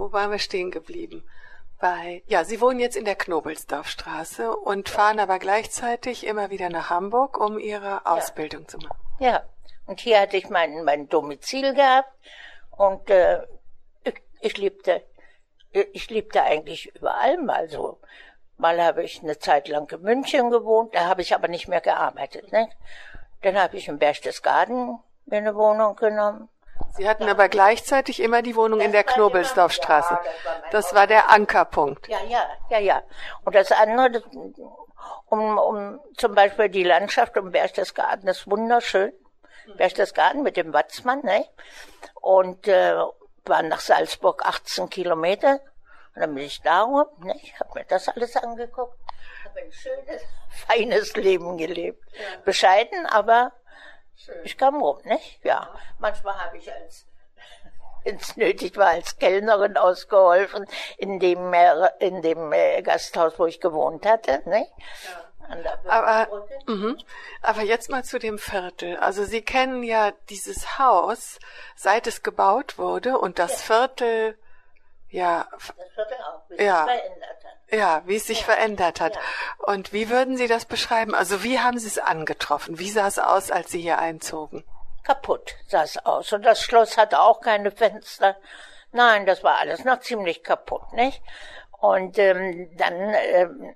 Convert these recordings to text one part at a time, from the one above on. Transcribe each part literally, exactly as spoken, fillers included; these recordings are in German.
wo waren wir stehen geblieben? Bei, ja, Sie wohnen jetzt in der Knobelsdorfstraße und fahren aber gleichzeitig immer wieder nach Hamburg, um Ihre Ausbildung ja. zu machen. Ja, und hier hatte ich mein, mein Domizil gehabt und äh, ich, ich liebte, ich liebte eigentlich überall mal so. Mal habe ich eine Zeit lang in München gewohnt, da habe ich aber nicht mehr gearbeitet. Ne? Dann habe ich in Berchtesgaden mir eine Wohnung genommen. Sie hatten aber gleichzeitig immer die Wohnung in der Knobelsdorfstraße. Ja, das war, das war der Ankerpunkt. Ja, ja, ja, ja. Und das andere, das, um, um zum Beispiel die Landschaft um Berchtesgaden, das ist wunderschön. Mhm. Berchtesgaden mit dem Watzmann, ne? Und äh, waren nach Salzburg achtzehn Kilometer. Und dann bin ich da rum, ne? Ich habe mir das alles angeguckt. Habe ein schönes, feines Leben gelebt. Ja. Bescheiden, aber schön. Ich kam rum, nicht? Ja. Ja. Manchmal habe ich als, wenn es nötig war, als Kellnerin ausgeholfen in dem, äh, in dem äh, Gasthaus, wo ich gewohnt hatte, nicht? Ja. Aber, mh, aber jetzt mal zu dem Viertel. Also Sie kennen ja dieses Haus, seit es gebaut wurde und das ja. Viertel, ja, das Viertel auch, wie ja, es sich verändert hat. Ja, wie es sich ja. verändert hat. Ja. Und wie würden Sie das beschreiben? Also wie haben Sie es angetroffen? Wie sah es aus, als Sie hier einzogen? Kaputt sah es aus. Und das Schloss hatte auch keine Fenster. Nein, das war alles noch ziemlich kaputt, nicht? Und ähm, dann, ähm,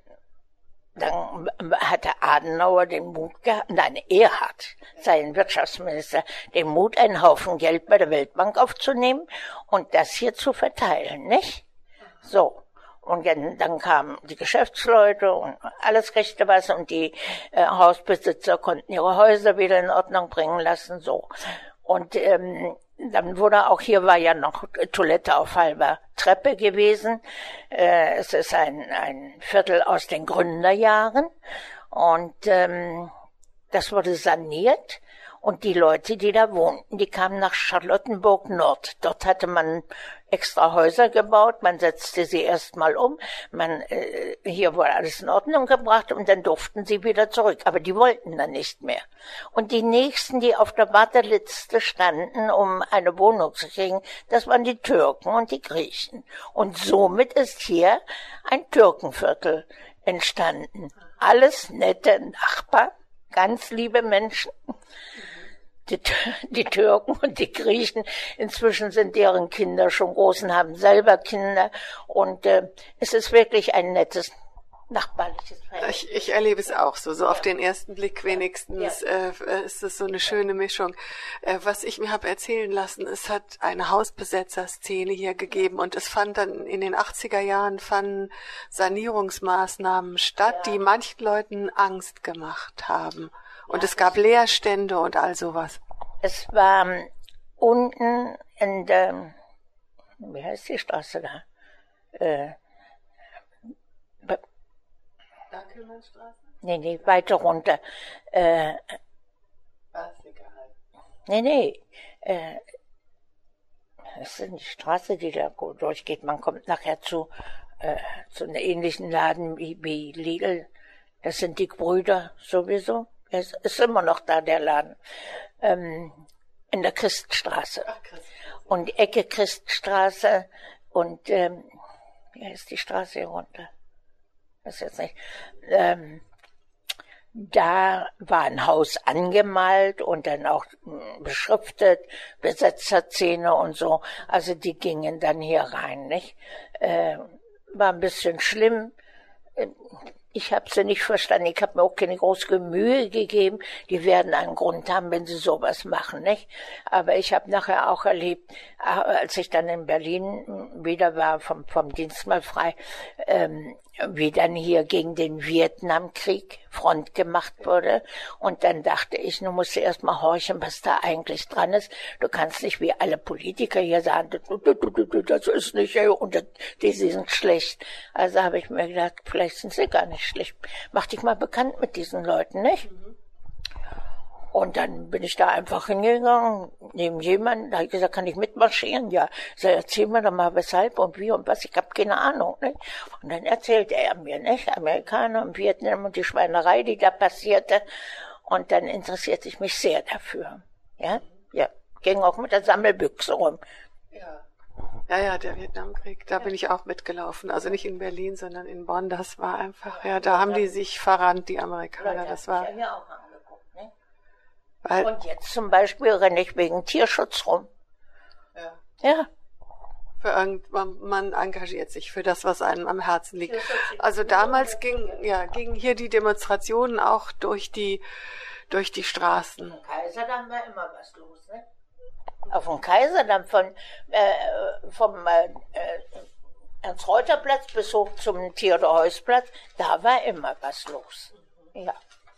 dann hatte Adenauer den Mut gehabt, nein, er hat, sein Wirtschaftsminister, den Mut, einen Haufen Geld bei der Weltbank aufzunehmen und das hier zu verteilen, nicht? So. Und dann, dann kamen die Geschäftsleute und alles rechte was und die äh, Hausbesitzer konnten ihre Häuser wieder in Ordnung bringen lassen, so. Und ähm, dann wurde auch, hier war ja noch Toilette auf halber Treppe gewesen. Äh, es ist ein, ein Viertel aus den Gründerjahren und ähm, das wurde saniert. Und die Leute, die da wohnten, die kamen nach Charlottenburg Nord. Dort hatte man extra Häuser gebaut, man setzte sie erstmal um, man äh, hier wurde alles in Ordnung gebracht und dann durften sie wieder zurück. Aber die wollten dann nicht mehr. Und die nächsten, die auf der Warteliste standen, um eine Wohnung zu kriegen, das waren die Türken und die Griechen. Und somit ist hier ein Türkenviertel entstanden. Alles nette Nachbarn, ganz liebe Menschen. Die, die Türken und die Griechen, inzwischen sind deren Kinder schon groß und haben selber Kinder. Und äh, es ist wirklich ein nettes, nachbarliches Verhältnis. Ich, ich erlebe es auch so. So ja. Auf den ersten Blick wenigstens ja. äh, ist es so eine schöne Mischung. Äh, was ich mir habe erzählen lassen, es hat eine Hausbesetzerszene hier gegeben und es fand dann in den achtziger Jahren fanden Sanierungsmaßnahmen statt, ja. die manchen Leuten Angst gemacht haben. Und ja, es gab Leerstände und all sowas. Es war unten in der, wie heißt die Straße da? Äh, Dackelmannstraße? Nee, nee, weiter runter. Äh, nee, nee. Äh, das ist die Straße, die da durchgeht. Man kommt nachher zu, äh, zu einem ähnlichen Laden wie, wie Lidl. Das sind die Brüder sowieso. Es ist immer noch da, der Laden. Ähm, in der Christstraße. Ach, Christstraße. Und Ecke Christstraße und, ähm, wie heißt die Straße hier runter? Das ist jetzt nicht. Ähm, da war ein Haus angemalt und dann auch beschriftet, Besetzerszene und so. Also die gingen dann hier rein, nicht? Äh, war ein bisschen schlimm. Ich habe sie nicht verstanden. Ich habe mir auch keine große Mühe gegeben. Die werden einen Grund haben, wenn sie sowas machen, nicht? Aber ich habe nachher auch erlebt, als ich dann in Berlin wieder war, vom, vom Dienst mal frei, ähm, wie dann hier gegen den Vietnamkrieg Front gemacht wurde. Und dann dachte ich, nun musst du erst mal horchen, was da eigentlich dran ist. Du kannst nicht wie alle Politiker hier sagen, das ist nicht, und die sind schlecht. Also habe ich mir gedacht, vielleicht sind sie gar nicht schlecht. Mach dich mal bekannt mit diesen Leuten, nicht? Mhm. Und dann bin ich da einfach hingegangen, neben jemanden, da habe ich gesagt, kann ich mitmarschieren? Ja. Ich sag, erzähl mir doch mal, weshalb und wie und was, ich habe keine Ahnung, nicht? Und dann erzählte er mir, nicht? Amerikaner und Vietnam und die Schweinerei, die da passierte. Und dann interessierte ich mich sehr dafür. Ja, ja. Ging auch mit der Sammelbüchse rum. Ja. Ja, ja, der Vietnamkrieg, da bin ich auch mitgelaufen. Also nicht in Berlin, sondern in Bonn. Das war einfach, ja, da haben die sich verrannt, die Amerikaner. Das war. Ja, auch angeguckt, ne? Weil, und jetzt zum Beispiel renne ich wegen Tierschutz rum. Ja. Ja. Für irgend, man, man engagiert sich für das, was einem am Herzen liegt. Also damals ging, ja, gingen hier die Demonstrationen auch durch die, durch die Straßen. Auf dem Kaiserdamm war immer was los, ne? Auf dem Kaiserdamm von, äh, vom äh, Ernst-Reuter-Platz bis hoch zum Theodor-Heuss-Platz, da war immer was los. Ja.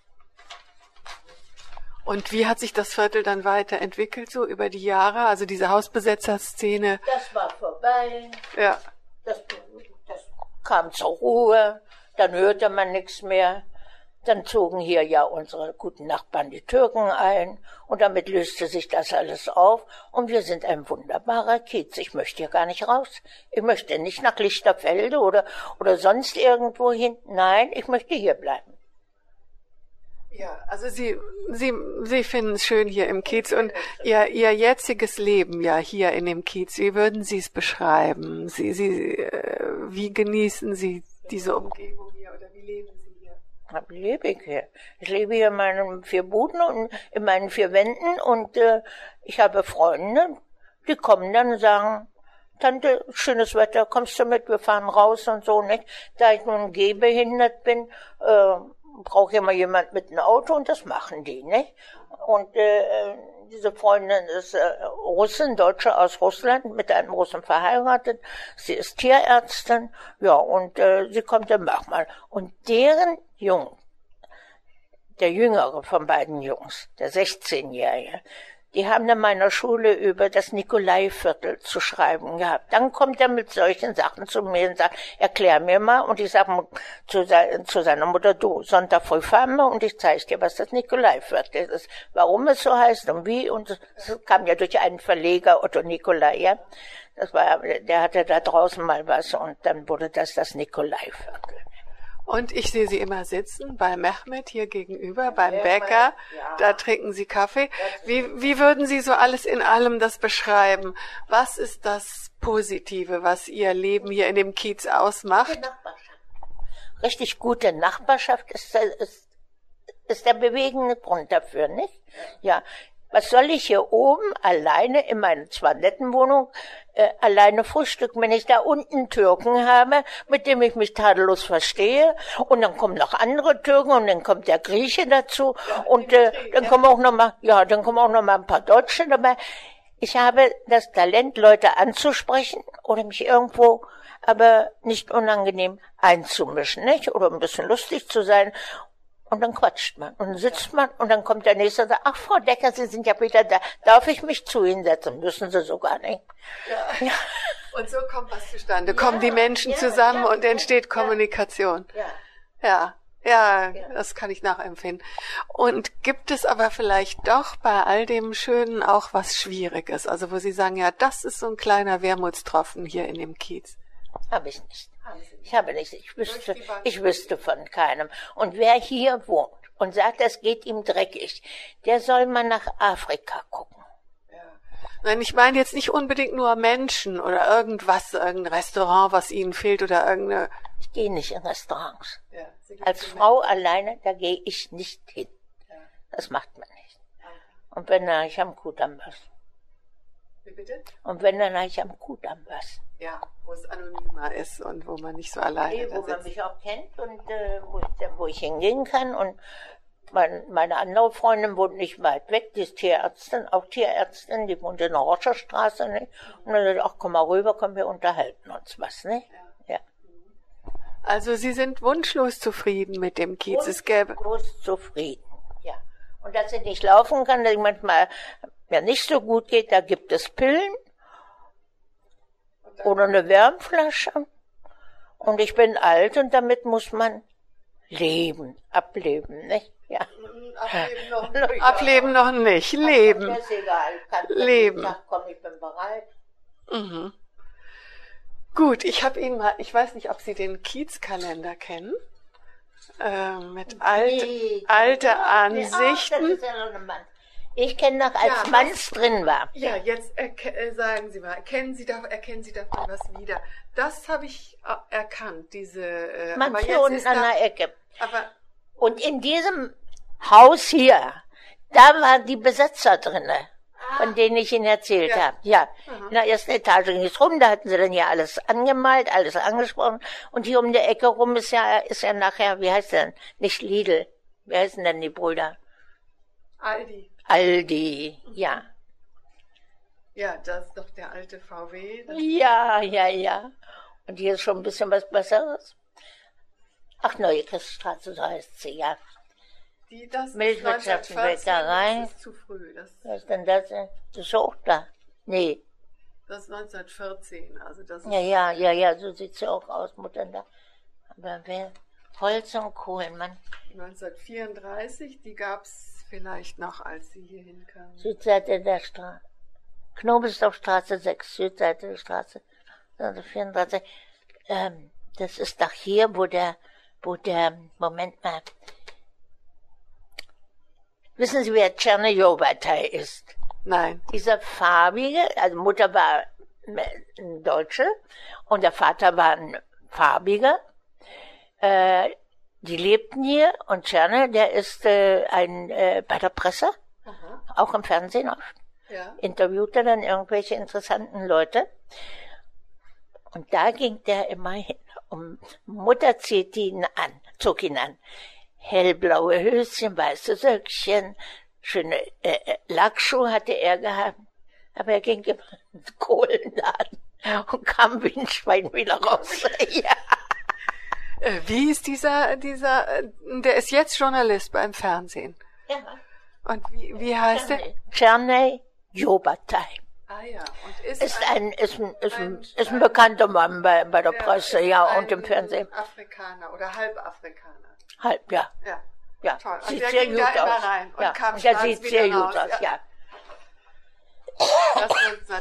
Und wie hat sich das Viertel dann weiterentwickelt, so über die Jahre? Also diese Hausbesetzerszene? Das war vorbei. Ja. Das, das kam zur Ruhe. Dann hörte man nichts mehr. Dann zogen hier ja unsere guten Nachbarn, die Türken, ein. Und damit löste sich das alles auf. Und wir sind ein wunderbarer Kiez. Ich möchte hier gar nicht raus. Ich möchte nicht nach Lichterfelde oder, oder sonst irgendwo hin. Nein, ich möchte hier bleiben. Ja, also Sie, Sie, Sie finden es schön hier im Kiez und Ihr, Ihr jetziges Leben ja hier in dem Kiez, wie würden Sie es beschreiben? Sie, Sie, äh, wie genießen Sie diese Umgebung hier oder wie leben Sie hier? Wie lebe ich hier? Ich lebe hier in meinen vier Buden und in meinen vier Wänden und äh, ich habe Freunde, die kommen dann und sagen, Tante, schönes Wetter, kommst du mit, wir fahren raus und so, nicht? Da ich nun gehbehindert bin, äh, brauche immer jemand mit einem Auto und das machen die, ne? Und äh, diese Freundin ist äh, Russin, Deutsche aus Russland, mit einem Russen verheiratet. Sie ist Tierärztin, ja, und äh, sie kommt dann manchmal. Und deren Jung, der Jüngere von beiden Jungs, der sechzehnjährige, die haben in meiner Schule über das Nikolaiviertel zu schreiben gehabt. Dann kommt er mit solchen Sachen zu mir und sagt, erklär mir mal. Und ich sage zu, zu seiner Mutter, du, Sonntag früh fahren wir und ich zeige dir, was das Nikolaiviertel ist. Warum es so heißt und wie. Und das kam ja durch einen Verleger, Otto Nikolai, ja. Das war, der hatte da draußen mal was und dann wurde das das Nikolaiviertel. Und ich sehe Sie immer sitzen bei Mehmet hier gegenüber, beim Bäcker. Da trinken Sie Kaffee. Wie, wie würden Sie so alles in allem das beschreiben? Was ist das Positive, was Ihr Leben hier in dem Kiez ausmacht? Gute Nachbarschaft. Richtig gute Nachbarschaft ist, ist, ist der bewegende Grund dafür, nicht? Ja. Was soll ich hier oben alleine in meiner zwar netten Wohnung äh, alleine frühstücken, wenn ich da unten Türken habe, mit dem ich mich tadellos verstehe und dann kommen noch andere Türken und dann kommt der Grieche dazu ja, und äh, dann kommen auch noch mal ja, dann kommen auch noch mal ein paar Deutsche dabei. Ich habe das Talent, Leute anzusprechen oder mich irgendwo aber nicht unangenehm einzumischen, nicht? Oder ein bisschen lustig zu sein. Und dann quatscht man und dann sitzt man und dann kommt der Nächste und sagt, ach Frau Decker, Sie sind ja wieder da. Darf ich mich zu Ihnen setzen? Müssen Sie sogar nicht. Ja. Ja. Und so kommt was zustande. Ja, kommen die Menschen ja, zusammen ja, und entsteht ja, Kommunikation. Ja. Ja. Ja, ja, das kann ich nachempfinden. Und gibt es aber vielleicht doch bei all dem Schönen auch was Schwieriges? Also wo Sie sagen, ja, das ist so ein kleiner Wermutstropfen hier in dem Kiez. Habe ich nicht. Ich habe nicht. Ich wüsste, ich wüsste von keinem. Und wer hier wohnt und sagt, es geht ihm dreckig, der soll mal nach Afrika gucken. Ja. Nein, ich meine jetzt nicht unbedingt nur Menschen oder irgendwas, irgendein Restaurant, was ihnen fehlt oder irgendeine... Ich gehe nicht in Restaurants. Ja, als Frau alleine, da gehe ich nicht hin. Ja. Das macht man nicht. Und wenn, dann ich am Kudamm-Bus. Wie bitte? Und wenn, dann ich am Kudamm-Bus. Ja, wo es anonymer ist und wo man nicht so alleine ist. Nee, wo man mich auch kennt und äh, wo, ich, wo ich hingehen kann. Und mein, meine andere Freundin wohnt nicht weit weg, die ist Tierärztin, auch Tierärztin, die wohnt in der Rotscherstraße. Ne? Und dann sagt, ach komm mal rüber, komm, wir unterhalten uns was. Ne? Ja. Ja. Also Sie sind wunschlos zufrieden mit dem Kiez. Es gäbe wunschlos zufrieden, ja. Und dass ich nicht laufen kann, dass ich manchmal mir nicht so gut geht, da gibt es Pillen. Oder eine Wärmflasche. Und ich bin alt und damit muss man leben, ableben, nicht? Ja. Ableben noch nicht. Ableben noch nicht. Leben. Das ist egal. Kann Leben. Tag, komm, ich bin bereit. Mhm. Gut, ich habe Ihnen mal, ich weiß nicht, ob Sie den Kiezkalender kennen. Äh, mit alt, nee, alte ja, Ansichten. Nee, ach, das ist ja noch eine Mann. Ich kenne noch, als Ja, Manns drin war. Ja, jetzt erke- äh, sagen Sie mal, erkennen Sie da, erkennen Sie davon was wieder? Das habe ich äh, erkannt, diese. Äh, Man aber hier jetzt unten ist an da, der Ecke. aber Und in diesem Haus hier, da waren die Besetzer drinne, von denen ich Ihnen erzählt Ja. habe. Ja, Aha. in der ersten Etage ging es rum, da hatten sie dann ja alles angemalt, alles angesprochen. Und hier um die Ecke rum ist ja, ist ja nachher, wie heißt denn? Nicht Lidl. Wie heißen denn die Brüder? Aldi. Aldi, ja. Ja, das ist doch der alte V W. Das Ja, ja, ja. Und hier ist schon ein bisschen was Besseres. Ach, Neue Christstraße, so heißt sie, ja. Die, das Milchwirtschaft, ist neunzehnhundertvierzehn, Bäckerei. das ist zu früh. Das, Was ist denn das? Das ist auch da. Nee. das ist neunzehnhundertvierzehn, also das ist, Ja, ja, ja, ja, so sieht sie auch aus, Mutter da. Aber wer? Holz und Kohlenmann. neunzehnhundertvierunddreißig, die gab es vielleicht noch, als Sie hier hinkamen. Südseite der Straße. Knobelsdorfstraße sechs, Südseite der Straße vierunddreißig. Ähm, das ist doch hier, wo der, wo der, Moment mal. Wissen Sie, wer Tschernojobatei ist? Nein. Dieser farbige, also Mutter war ein Deutsche und der Vater war ein farbiger. Äh, die lebten hier und Tscherne, der ist äh, ein äh, bei der Presse, Aha. auch im Fernsehen oft. Ja. Interviewte dann irgendwelche interessanten Leute. Und da ging der immer hin. Und Mutter zieht ihn an, zog ihn an. Hellblaue Höschen, weiße Söckchen, schöne äh, Lackschuhe hatte er gehabt. Aber er ging immer in den Kohlenladen und kam wie ein Schwein wieder raus. Ja. Äh, wie ist dieser, dieser, äh, der ist jetzt Journalist beim Fernsehen. Ja. Und wie, wie heißt der? Tschernojobatei. Ah ja, und ist, Ist ein, ein, ist ein, ist ein, ein- ist ein bekannter Mann bei, bei der der Presse, ist ja, ein und im Fernsehen. Afrikaner oder Halbafrikaner. Halb, ja. Ja. Ja, Toll. Und sieht der sehr ging gut da immer aus. rein und ja, kam und der schwarz sieht wieder sehr gut raus, aus, ja. ja. Das ist,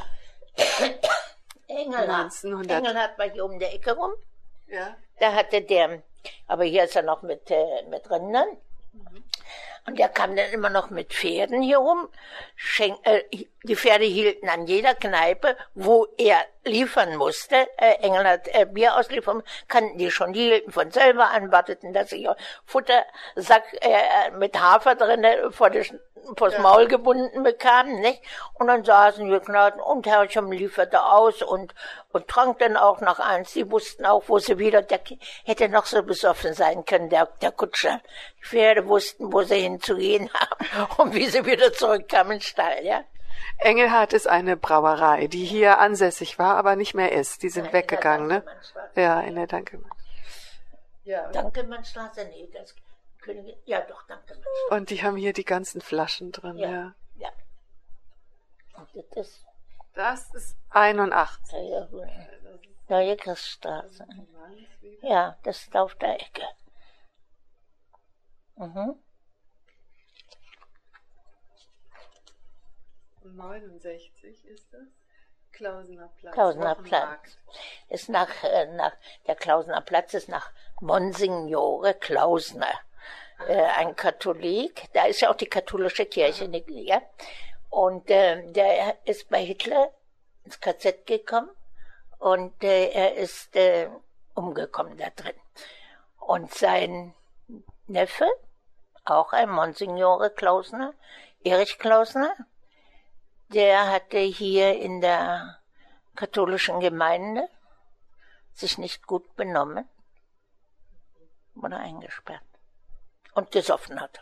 Engelhardt. neunzehnhundert. Engelhardt war hier um die Ecke rum. ja. Da hatte der, aber hier ist er noch mit, äh, mit Rindern. Und der kam dann immer noch mit Pferden hier rum. Schenk, äh, die Pferde hielten an jeder Kneipe, wo er liefern musste. Äh, Engelhardt äh, Bier ausliefern, kannten die schon. Die hielten von selber an, warteten, dass ich Futtersack äh, mit Hafer drin äh, vor das, vors Ja. Maul gebunden bekam, nicht? Und dann saßen wir Gnaden und Herrchen lieferte aus und, und trank dann auch noch eins. Die wussten auch, wo sie wieder, der hätte noch so besoffen sein können, der, der Kutscher. Die Pferde wussten, wo sie hinzugehen haben und wie sie wieder zurückkamen in den Stall, ja. Engelhardt ist eine Brauerei, die hier ansässig war, aber nicht mehr ist. Die sind Nein, weggegangen, in der ne? Dankemannstraße. Ja, in der Dankemann. Ja. Dankemannstraße, nee, das Königin, ja doch, Dankemannstraße. Und die haben hier die ganzen Flaschen drin, ja. Ja. Ja. Und das ist Das ist einundachtzig. Neue, Neue Christstraße. Ja, das ist auf der Ecke. Mhm. neunundsechzig ist das. Klausener Platz. Klausener Wochenmarkt. Platz. Ist nach, äh, nach, der Klausener Platz ist nach Monsignore Klausner. Äh, ein Katholik, da ist ja auch die katholische Kirche, ne, ja. Und äh, der ist bei Hitler ins K Z gekommen und äh, er ist äh, umgekommen da drin. Und sein Neffe, auch ein Monsignore Klausner, Erich Klausner, der hatte hier in der katholischen Gemeinde sich nicht gut benommen, wurde eingesperrt und gesoffen hat.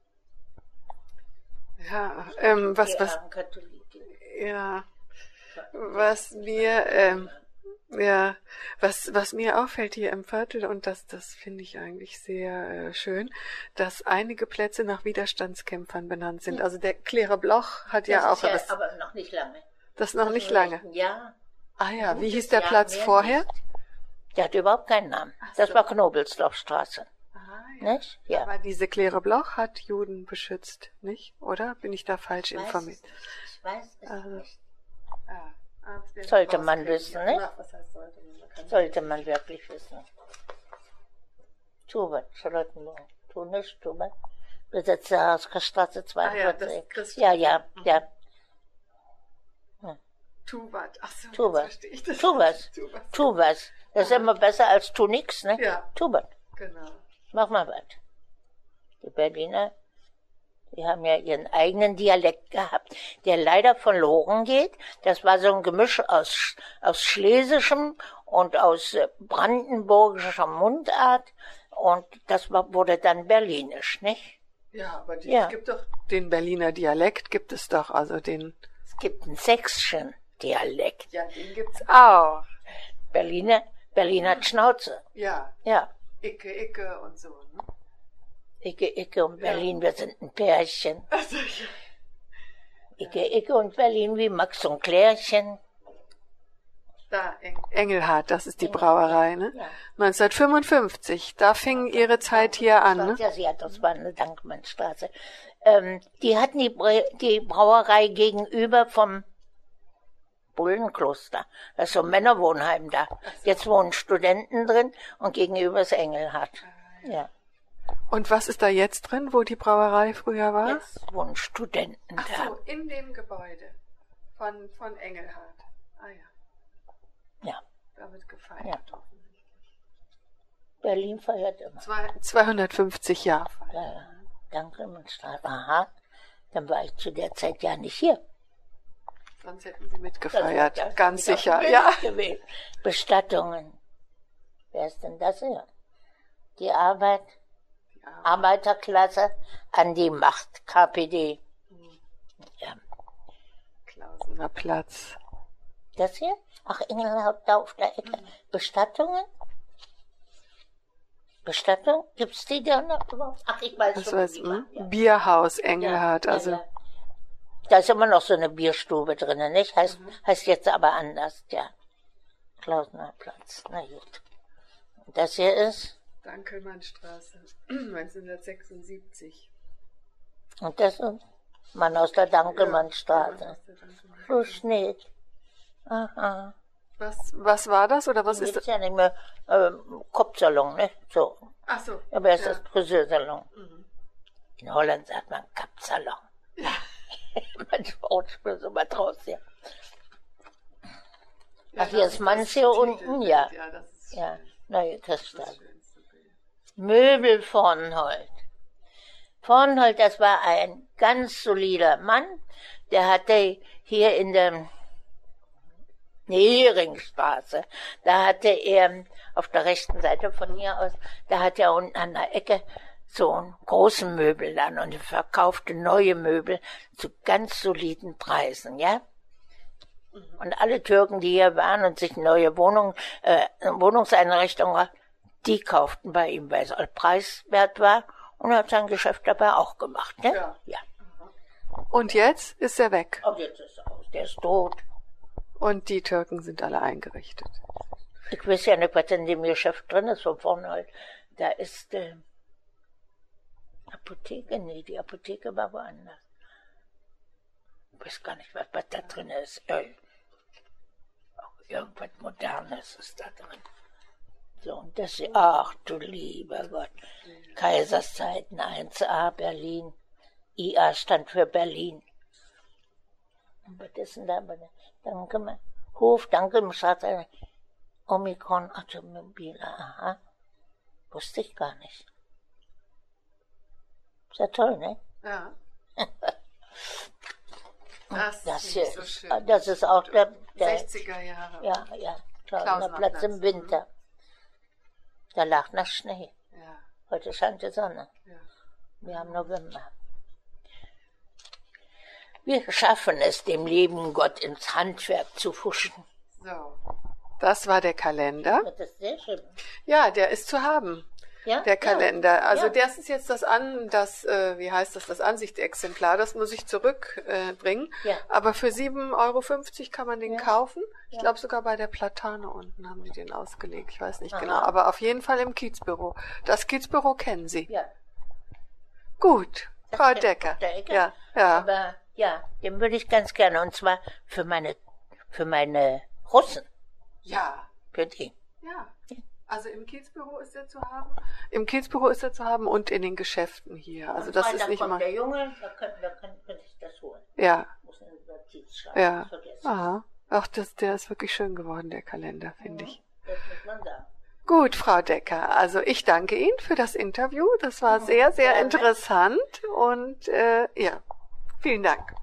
Ja, ähm, was, was, ja, was mir, ähm, ja, was, was mir auffällt hier im Viertel, und das, das finde ich eigentlich sehr äh, schön, dass einige Plätze nach Widerstandskämpfern benannt sind. Also der Claire Bloch hat ja Das auch, ist ja das, aber noch nicht lange. das noch Also nicht lange. Ja. Ah ja, wie Gutes hieß der Jahr Platz mehr vorher? nicht. Der hatte überhaupt keinen Namen. Ach Das so. war Knobelsdorfstraße. Ah, ja. Nicht? Ja. Aber diese Claire Bloch hat Juden beschützt, nicht? Oder? Bin ich da falsch Ich weiß informiert? es nicht. Ich weiß es Also, nicht. Ah, ah, das Sollte man rauskriegen. wissen, ne? Ach, was heißt sollte man? Man kann- Sollte man wirklich wissen. Tu was, Charlottenburg. Tu nicht, tu was. besetzte Haus, Straße zweiundvierzig. Ah, ja, das Christ ja, ja, ja. Hm. Tu was. Ach so, tu was. verstehe ich das. Tu was. Tu was. Tu was. Das ist immer besser als tu nix, ne? Ja. Tu was. Genau. Mach mal was. Die Berliner, die haben ja ihren eigenen Dialekt gehabt, der leider verloren geht. Das war so ein Gemisch aus, aus Schlesischem und aus brandenburgischer Mundart. Und das war, wurde dann Berlinisch, nicht? Ja, aber die, ja. es gibt doch den Berliner Dialekt, gibt es doch, also den... Es gibt einen sächsischen Dialekt. Ja, den gibt's auch. Berliner, Berliner Schnauze. Ja. Ja. Icke, Icke und so, ne? Icke, Icke und Berlin, ja. Wir sind ein Pärchen. Also, ja. Icke, Icke und Berlin wie Max und Klärchen. Da, Engelhardt, das ist die Brauerei, ne? Ja. neunzehnhundertfünfundfünfzig, da fing ihre Zeit hier an, ne? Ja, sie hat, das war eine Dankmannstraße. Ähm, die hatten die, die Brauerei gegenüber vom Bullenkloster. Das ist so ein Männerwohnheim da. Jetzt wohnen Studenten drin und gegenüber ist Engelhardt. Ja. Und was ist da jetzt drin, wo die Brauerei früher war? Jetzt wohnen Studenten Ach da. so, in dem Gebäude von, von Engelhardt. Ah ja. Ja. Da wird gefeiert. Ja. Berlin feiert immer. Zwei, zweihundertfünfzig Jahre. Ja, ja. Dankmannstraße. Aha. Dann war ich zu der Zeit ja nicht hier. Sonst hätten Sie mitgefeiert, das, das ganz sicher. Ja. Gewählt. Bestattungen. Wer ist denn das hier? Die Arbeit, die Arbeit. Arbeiterklasse an die Macht, K P D. Mhm. Ja. Klausener Platz. Das hier? Ach, Engelhardt da auf der Ecke. Mhm. Bestattungen? Bestattung? Gibt's die da noch überhaupt? Ach, ich weiß das schon. Weiß, hm? Ja. Bierhaus Engelhardt, ja, also. Ja, ja. Da ist immer noch so eine Bierstube drinnen, nicht? Heißt, mhm. heißt jetzt aber anders, ja. Klausener Platz, na gut. Und das hier ist? Dankelmannstraße, neunzehnhundertsechsundsiebzig. Und das ist Mann aus der Dankelmannstraße. So Schnee. Aha. Was, was war das, oder was ist das? Das ist ja nicht mehr ähm, Kopfsalon, ne? So. Ach so. Aber es ist ja. das Friseursalon. Mhm. In Holland sagt man Kapsalon. Ja. Manchmal spürst du mal draus, ja. Ach, hier ist man's hier unten, ja. Ja, das ist ja. Neue Christstadt. Möbel Vornhold. Vornhold, das war ein ganz solider Mann. Der hatte hier in der Heringstraße, da hatte er auf der rechten Seite von hier aus, da hat er unten an der Ecke so einen großen Möbel dann und er verkaufte neue Möbel zu ganz soliden Preisen, ja. Und alle Türken, die hier waren und sich neue Wohnungen, äh, Wohnungseinrichtungen, die kauften bei ihm, weil es auch preiswert war, und er hat sein Geschäft dabei auch gemacht, ne? Ja. Ja. Und jetzt ist er weg. Und jetzt ist er aus, der ist tot. Und die Türken sind alle eingerichtet. Ich weiß ja nicht, was in dem Geschäft drin ist von vorne halt. Da ist äh, Apotheke, nee, die Apotheke war woanders. Ich weiß gar nicht, was, was da drin ist. Äh, auch irgendwas Modernes ist da drin. So, und das ist, ach du lieber Gott. Kaiserszeiten eins a Berlin. I A stand für Berlin. Und was ist denn da? Danke mal. Hof, danke, Straße. Omikron Automobile, aha. Wusste ich gar nicht. Ist ja toll, ne? Ja. Das, das ist hier so ist, schön. Das ist auch der, der sechziger Jahre. Ja, ja. Klausener Platz im Winter. Da lag noch Schnee. Ja. Heute scheint die Sonne. Ja. Wir haben November. Wir schaffen es, dem lieben Gott ins Handwerk zu fuschen. So, das war der Kalender. Das ist sehr schön. Ja, der ist zu haben. Ja? Der Kalender. Ja. Also ja. das ist jetzt das an, das, äh, wie heißt das, das Ansichtsexemplar. Das muss ich zurückbringen. Äh, bringen. Ja. Aber für sieben Euro fünfzig kann man den Ja. kaufen. Ich Ja. glaube sogar bei der Platane unten haben die den ausgelegt. Ich weiß nicht Aha. genau. Aber auf jeden Fall im Kiezbüro. Das Kiezbüro kennen Sie. Ja. Gut, Das Frau kennt Decker. Frau Decker. Ja, ja. Aber ja, den würde ich ganz gerne. Und zwar für meine, für meine Russen. Ja. Für die. Ja. Also im Kiezbüro ist er zu haben. Im Kiezbüro ist er zu haben und in den Geschäften hier. Also Am das Freitag ist nicht kommt immer. Der Junge, da könnte da könnt, könnt ich das holen. Ja. Muss in der Notiz schreiben. Ja. Vergessen. Aha. Ach, das, der ist wirklich schön geworden, der Kalender, finde Mhm. ich. Das muss man sagen. Gut, Frau Decker. Also ich danke Ihnen für das Interview. Das war sehr, sehr Gerne. interessant und äh, ja, vielen Dank.